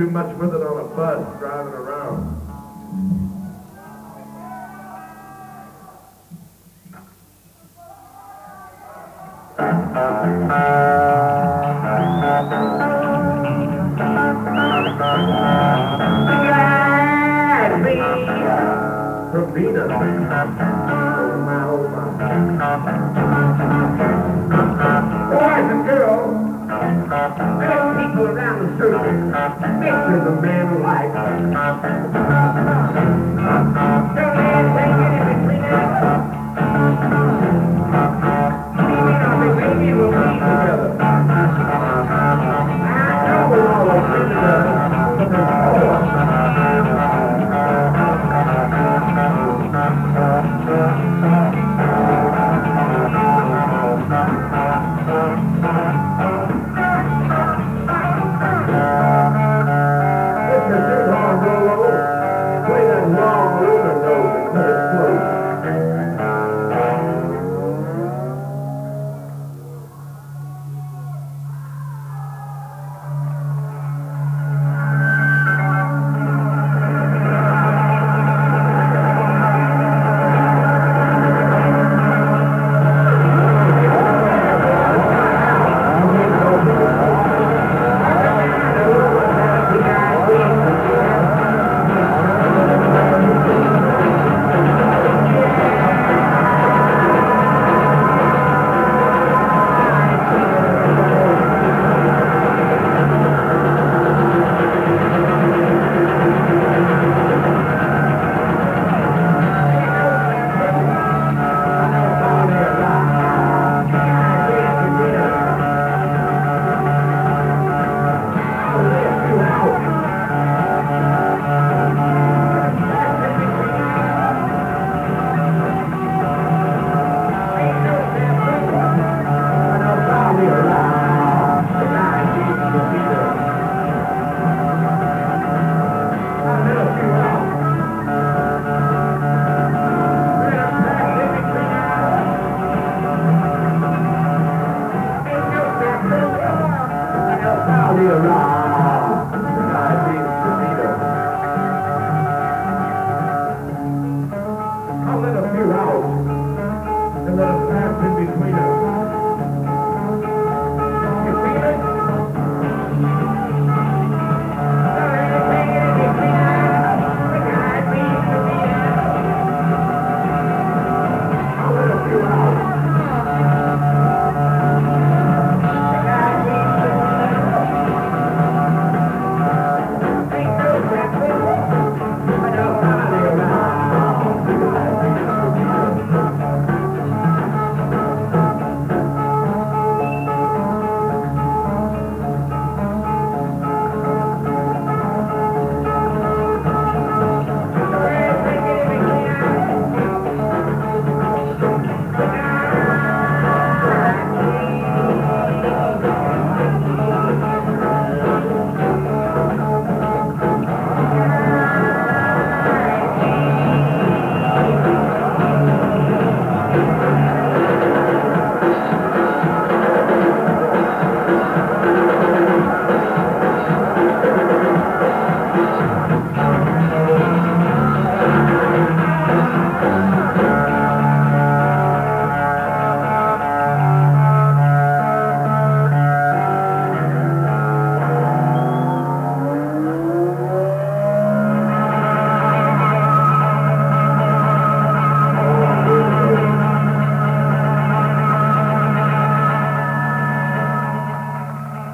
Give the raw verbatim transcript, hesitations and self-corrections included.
do much with it on a bus driving around. From Venus. Oh my, oh my. Boys and girls, there's people around the circus. Pictures of man alike. Your man taking in between us. Maybe we'll be together. I know we're all going to be together. Around.